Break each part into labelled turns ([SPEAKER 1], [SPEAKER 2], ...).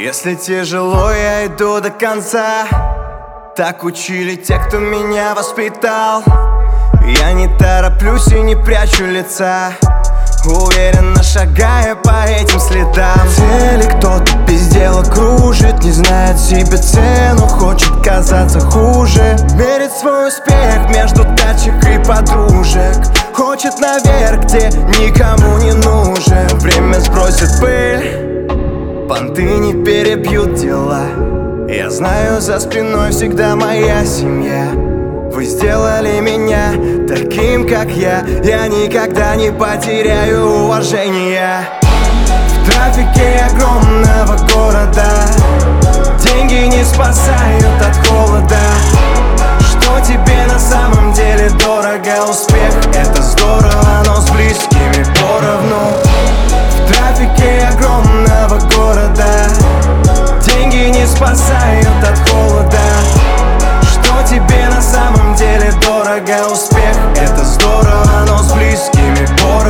[SPEAKER 1] Если тяжело, я иду до конца. Так учили те, кто меня воспитал. Я не тороплюсь и не прячу лица, уверенно шагая по этим следам. В теле кто-то без дела кружит, не знает себе цену, хочет казаться хуже. Мерит свой успех между тачек и подружек. Хочет наверх, где никому не нужен. Время сбросит пыль, понты не перебьют дела. Я знаю, за спиной всегда моя семья. Вы сделали меня таким, как я никогда не потеряю уважения. В трафике огромного города деньги не спасают от холода. Что тебе на самом деле дорого? Успех — это здорово, но с близкими поровну. В трафике огромного города деньги не спасают от холода. Что тебе на самом деле дорого? Успех — это здорово, но с близкими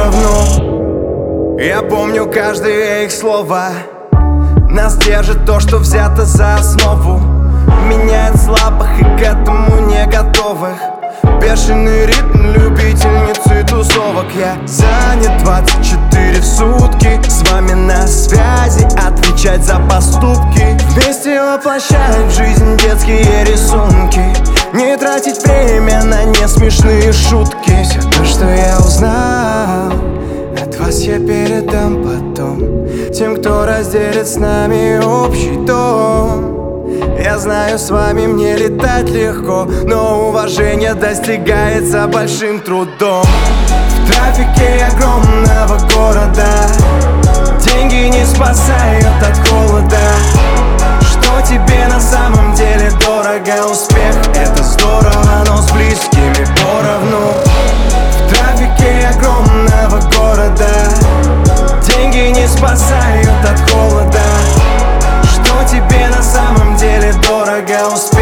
[SPEAKER 1] поровну. Я помню каждое их слово. Нас держит то, что взято за основу. Меняет слабых и к этому не готовых. Бешеный ритм любительницы тусовок. Я занят 24 в сутки, с вами на связи, отвечать за поступки. Вместе воплощаем в жизнь детские рисунки. Не тратить время на несмешные шутки. Все то, что я узнал от вас, я передам потом тем, кто разделит с нами общий дом. Я знаю, с вами мне летать легко, но уважение достигается большим трудом. В трафике огромного города деньги не спасают от холода. Что тебе на самом деле дорого? Успех — это здорово, но с близкими поровну. В трафике огромного города деньги не спасают от холода. Что тебе на самом деле дорого? Успех